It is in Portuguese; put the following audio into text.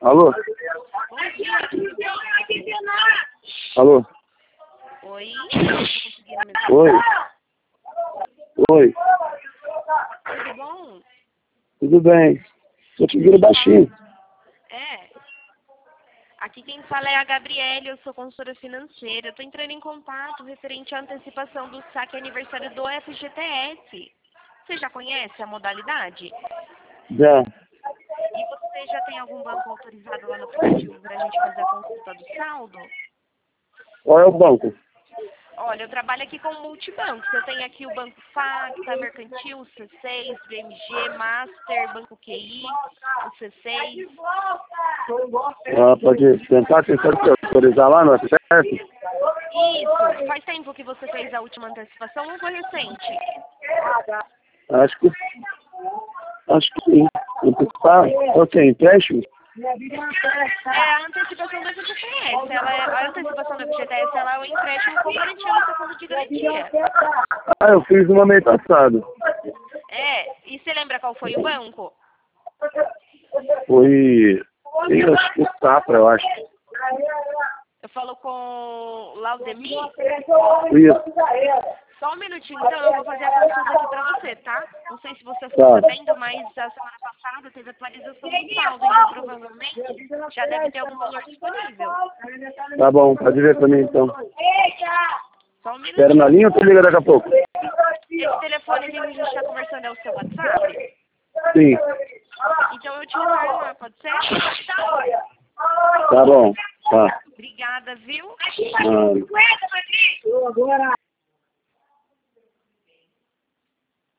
Alô? Bom dia, tudo bem? Alô? Oi? Oi? Oi? Tudo bom? Tudo bem? Tô te ouvindo baixinho. É. Aqui quem fala é a Gabriele, eu sou consultora financeira. Eu tô entrando em contato referente à antecipação do saque aniversário do FGTS. Você já conhece a modalidade? Já. E você já tem algum banco autorizado lá no aplicativo para a gente fazer a consulta do saldo? Qual é o banco? Olha, eu trabalho aqui com multibancos. Eu tenho aqui o Banco Facta, Mercantil, C6, BMG, Master, Banco QI, o C6. Pode tentar autorizar lá no FGTS? Isso. Faz tempo que você fez a última antecipação ou foi recente? Acho que sim. Antecipar? Ok, empréstimo? É a antecipação do FGTS. A antecipação do FGTS ela é o empréstimo com garantia no seu fundo de garantia. Eu fiz uma mês passado. É. E você lembra qual foi o banco? Foi... Eu acho que Safra, eu acho. Eu falo com Laudemir. Isso. Só um minutinho, então eu vou fazer a consulta aqui pra você, tá? Não sei se você ficou Tá. sabendo, mas a semana passada teve atualização do saldo, então provavelmente já deve ter algum valor disponível. Tá bom, pode ver pra mim então. Só um Espera na minutinho. linha ou tu liga daqui a pouco? Esse telefone aqui que a gente está conversando é o seu WhatsApp? Sim. Então eu te retorno lá, pode ser? Tá bom. Tá. Obrigada, viu? Ah.